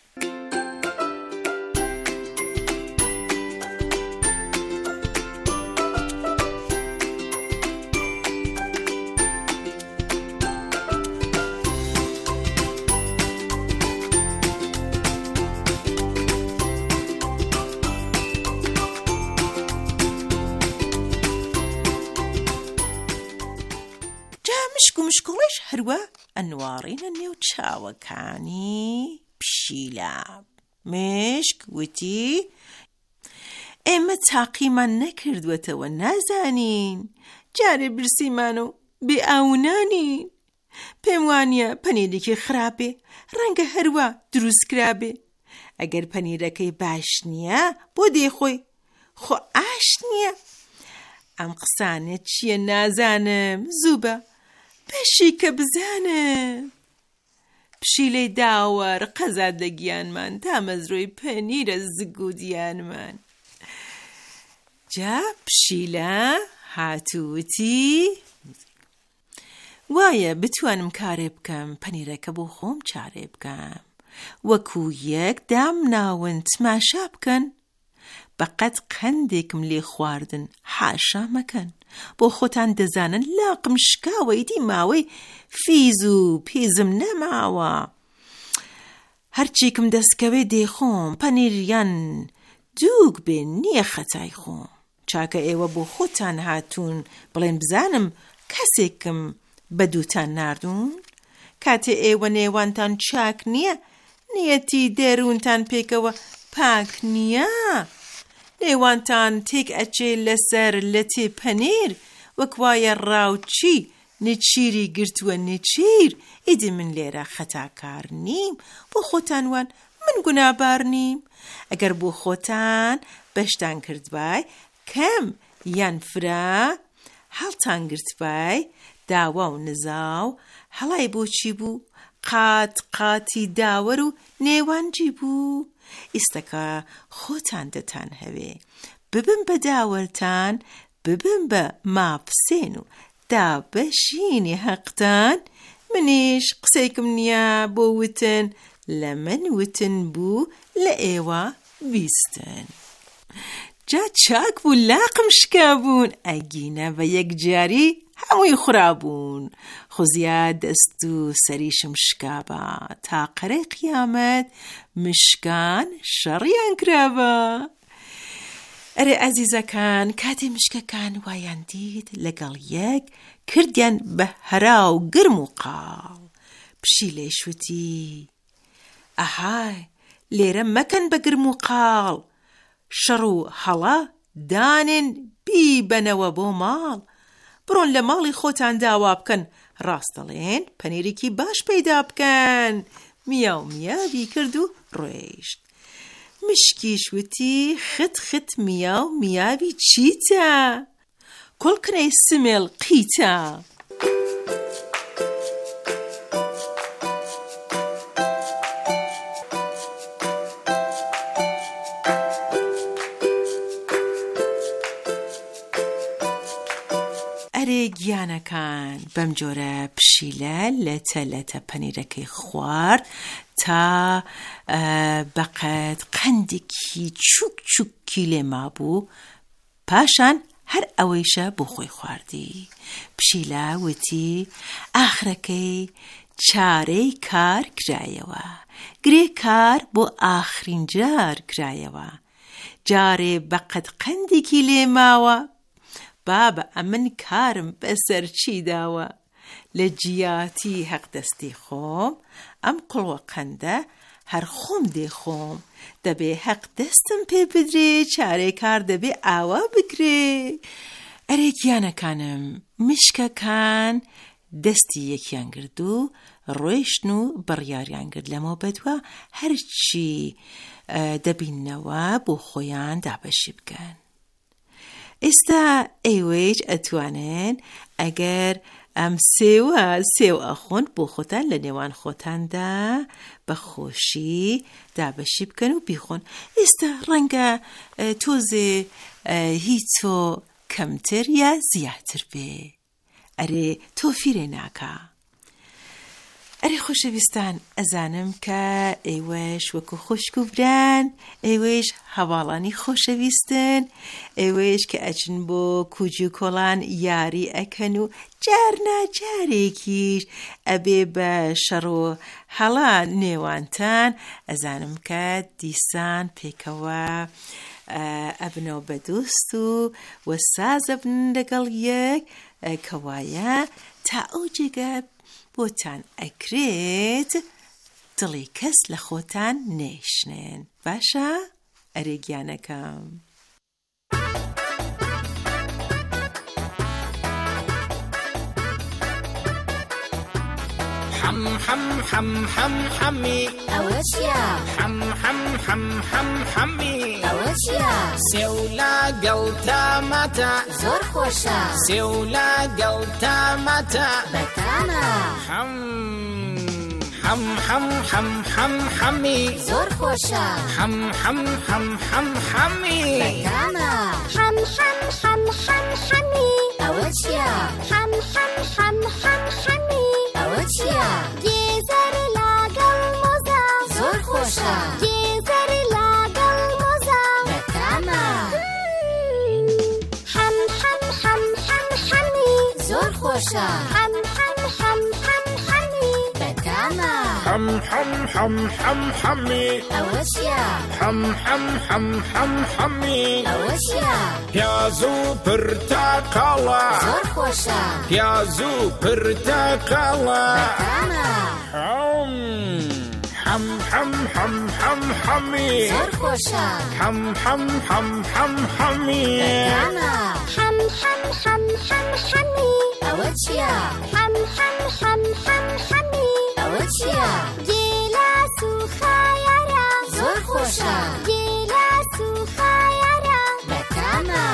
مشک و مشکۆڵەش هەروە ئەنوارینە نێو چاوەکانی پشیلە. مشک وتی ئێمە تاقیمان نەکردوەتەوە، نازانین، جارێ برسیمان و بێ ئاونانین. پێم وانیە پەنیرێکی خراپێ، ڕەنگە هەروە دروست کرابێ. ئەگەر پەنیرەکەی باش نییە بۆ دێخۆی، خۆ ئاش نییە. ئەم قسانە چییە نازانم، زوو بە بەشی کە بزانم. پشیلەی داوەڕ قەزادەگیانمان تا مەزرۆی پەنیرە زگودیانمان. جا پشیلە هاتووتی وایە بتوانم کارێ بکەم، پەنیرەکە بۆ خۆم چارێ بکەم، وەکو یەک دام ناون تماشا بکەن. بەقەت قەندێکم لێ خواردن حاشا مەکەن، بۆ خۆتان دەزانن لاقم شکاوەیدی ماوەی فیز و پیزم نەماوە. هەرچیکم دەستکەوێ دێخۆم، پەنیریان دووک بێ نییە خەتای خۆم. چاکە ئێوە بۆ خۆتان هاتوون بڵێن بزانم کەسێکم بە دووتان ناردوون. کاتێ ئێوە نێوانتان چاک نییە، نیەتی دەروونتان پێکەوە پاک نییە. نێوانتان تێک ئەچێ لەسەر لەتێ پەنیر، وەکوایە ڕاوچی نێچیری گرتووە نێچیر. ئیدی من لێرە خەتاکار نیم، بۆ خۆتان وان من گونابار نیم. ئەگەر بۆ خۆتان بەشتان کردبای کەم یان فرا هەڵتان گرتبای داوا و نزاو هەڵای بۆچی بوو قات قاتی داوەر و نێوانجی بوو. ئیستەکە خۆتان دەتان هەوێ ببن بە داوەرتان ببن بە ماپسێن و دابەشینی حەقتان. منیش قسەیکم نییە بۆ وتن لە من وتن بوو لە ئێوە بیستن. جا چاک بوو لاقم شکا بوون ئەگینە بە یەکجاری هەمووی خورابوون. خۆزیە دەست و سەریشم شکابە تا قەرەی قیامەت مشکان شەڕیان کرابە. ئەرێ ئەزیزەکان کاتی مشکەکان وایان دید لەگەڵ یەک کردیان بە هەرا و گرم و قاڵ. پشیلەی شوتی ئەهای لێرە مەکەن بە گرم و قاڵ، شەڕ و هەڵە دانن بیبەنەوە بۆ ماڵ. بڕۆن لە ماڵی خۆتان داوا بکەن، ڕاست دەڵێن پەنیرێکی باش پەیدا بکەن. میاو میاوی کرد و ڕۆیشت. مشکیش وتی خت خت میاو میاوی چیتە؟ کۆڵکنەی سمێڵ قیتە. ئەرێ گیانەکان بەم جۆرە پشیلە لەتە لەتە پەنیرەکەی خوارد تا بەقەت قەندێکی چوک چوکی لێ مابوو. پاشان هەر ئەوەیشە بۆ خۆی خواردی. پشیلە وتی ئاخرەکەی چارەی کار کرایەوە، گرێ کار بۆ ئاخرین جار کرایەوە. جارێ بەقەت قەندێکی لێ ماوە، بابە ئەمن کارم بەسەر چی داوە. لە جیاتی حەق دەستی خۆم ئەم قوڵوە قەندە هەر خۆم دێ خۆم. دەبێ حەق دەستم پێ بدرێ چارەی کار دەبێ ئاوا بکرێ. ئەرێ گیانەکانم مشکەکان دەستی یەکیان گرت و ڕۆیشتن و بڕیاریان کرد لەمەوە بەدووە هەرچی دەبینەوە بۆ خۆیان دابەشی بکەن. ئێستا ئێوەیش ئەتوانن ئەگەر ئەم سێوە سێو ئەخۆن بۆ خۆتان لە نێوان خۆتاندا بە خۆشی دابەشی بکەن و بیخۆن. ئێستا ڕەنگە تۆزێ هیچۆ کەمتر یا زیاتر بێ. ئەرێ تۆ فیرێ ناکە. ئەرێ خۆشەویستان ئەزانم کە ئێوەش وەکو خوشک و بران، ئێوەش هەواڵانی خۆشەویستن، ئێوەش کە ئەچن بۆ کوچ و کۆڵان یاری ئەکەن و جار ناجارێکیش ئەبێ بە شەڕ و هەڵا نێوانتان. ئەزانم کە دیسان پێکەوە ئەبنەوە بە دۆست و وەسازە بن لەگەڵ یەک کەوایە تا ئەو جێگە بۆتان ئەکرێت دڵی کەس لە خۆتان نێشنێن. باشە؟ ئەرێ گیانەکەم. حم حم حم حم حمی ئەوەشیە حم حم حم حم حمی ئەوەشیە سێولا گەڵتەمەتە زۆر خۆشە سێولا گەڵتەمەتە بەتامە حم حم حم حم حم حمی زۆر خۆشە حم حم حم حم حمی بەتامە حم حم حم حم حمی ئەوە چییە؟ حم حم حم حم حمی ئەوە چییە؟ گێزەری لاگەڵ مۆزە زۆر خۆشە گێزەری لاگەڵ مۆزە بەتامە حم حم حم حم حمی زۆر خۆشە حم حم حم حم حمی بەتامە حم حم حم حم حمی ئەوە چییە؟ حم حم حم حم حمی ئەوە چییە؟ پیاز و پرتەقاڵە زۆر خۆشە پیاز و پرتەقاڵە بەتامە حم حم حم حم حمی زۆر خۆشە حم حم حم حم حمی بەتامە حم حم حم حم حمی ئەوە چییە؟ حم حم حم حم حمی ئەوە چییە؟ گیلاس و خایارە خۆشە گیلاس و خایەرە بەتامە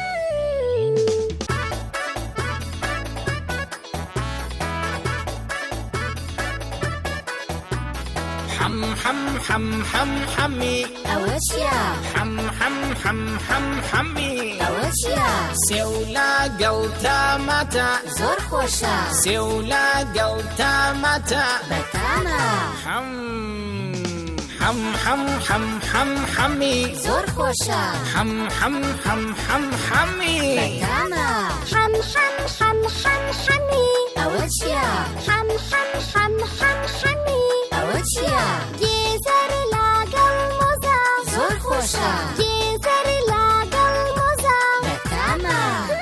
حم حم حم حم حمی ئەوە چییە؟ حم حم حم حم حمی ئەوە چییە؟ سێولا گەڵتامەتە زۆر خۆشە سێولا گەڵتامەتە بەتامە حم حم حم حم حم حمی زۆر خۆشە حم حم حم حم حمی بەتامە حەم حەم حەم حەم حەمی ئەوە چییە؟ حەم حەم حەم حەم حەمی ئەوە چییە؟ گێزەر لاگەڵ مۆزە زۆر خۆشە گێزەر لاگەڵ مۆزە بەتامە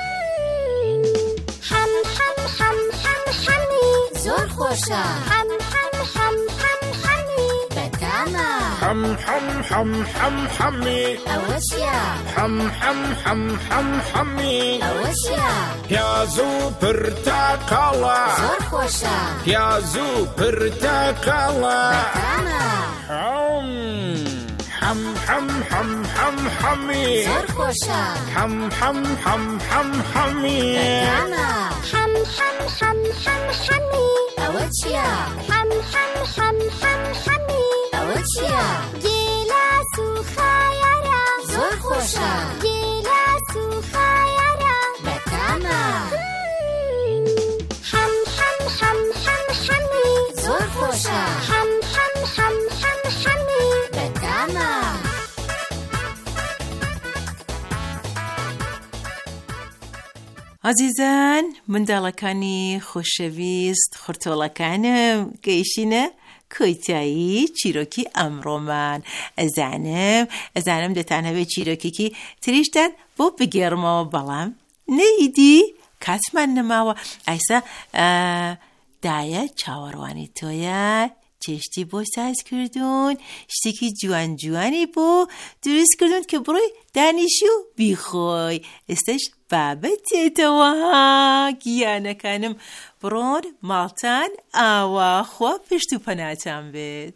حەم حەم حەم حەم حەمی زۆر خۆشە حەم حەم حەم حەم حەمی بەتامە حم حم حم حم حمی ئەوە چییە؟ حم حم حم حم حمی ئەوە چییە؟ پیاز و پرتەقاڵە زۆر خۆشە پیاز و پرتەقاڵە بەتامە حم حم حم حم حم حمی زۆر خۆشە حم حم حم حم حمی بەتامە حەم حەم حەم حەم حەمی ئەوە چییە؟ حەم حەم حەم حەم حەمی ئەوە چییە؟ گیلاس و خایەرە زۆر خۆشە گیلاس و خایەرە بەتامە حەم حەم حەم حەم حەمی زۆر خۆشە حەم حەم حەم حەم حەمی بەتامە عزیزان منداڵەکانی خۆشەویست خورتۆڵەکانم گەیشتینە کۆتایی چیرۆکی ئەمڕۆمان ئەزانم ئەزانم دەتانەوێت چیرۆکێکی تریشتان بۆ بگێڕمەوە بەڵام نەیدی کاتمان نەماوە ئایسا دایە چاوەڕوانی تۆیە چێشتی بۆ ساز کردوون شتێکی جوان جوانی بۆ دروست کردوون کە بڕۆی دانیشی و بیخۆی ئێستش بابەتێتەوە گیانەکانم بڕۆن ماڵتان ئاوا خوا پشت و پەناتان بێت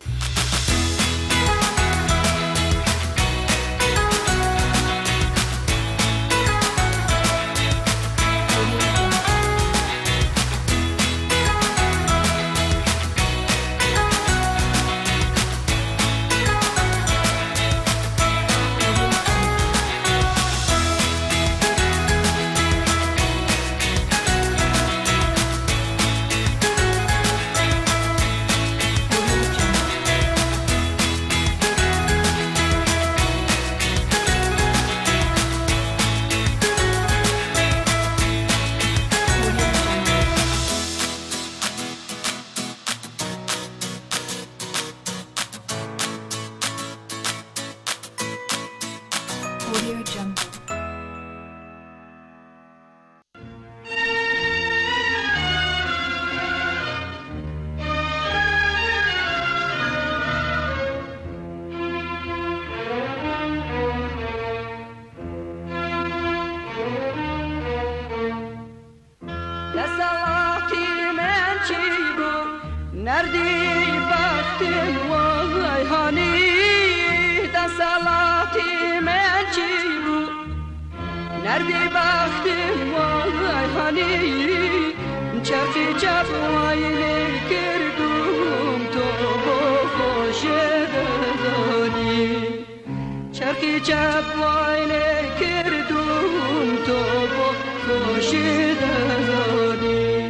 نردی بختیم وای هانی چرخی چپ وایلی کردم تو با خوش دانی چرخی چپ وایلی کردم تو با خوش دانی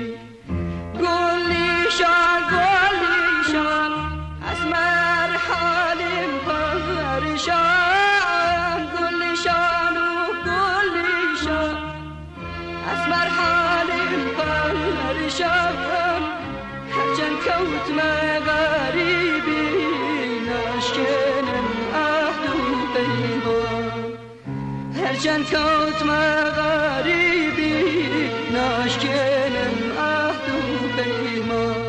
گلیشان گلیشان از مرحلیم پرشان گلیشان از مرحلیم پرشان هرچند کوت مغریبی نشکنم عهد و پیمان هرچند کوت مغریبی نشکنم عهد و پیمان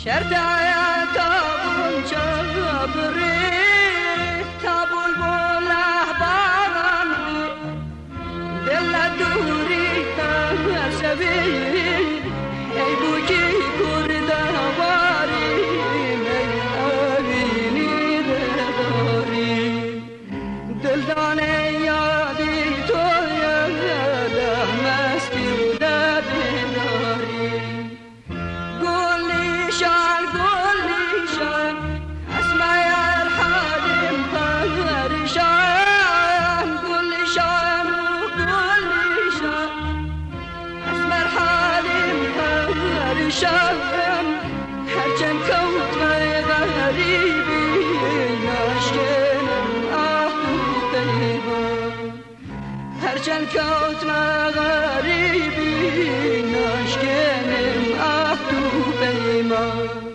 شرطه تابون جبری تابول بوله باران دل دوری تمسبی ای بوکی کرده واری می آوینی داری دل دانه یادی تو یاده مستی و داری گلی شان گلی شان اسمای الحالیم پریشان گلی شان و گلی شان اسمای الحالیم پریشان هرچند کوت و غریبی ناشکنم آه و پیمان هرچند کوت و غریبی ناشکنم آه و پیمان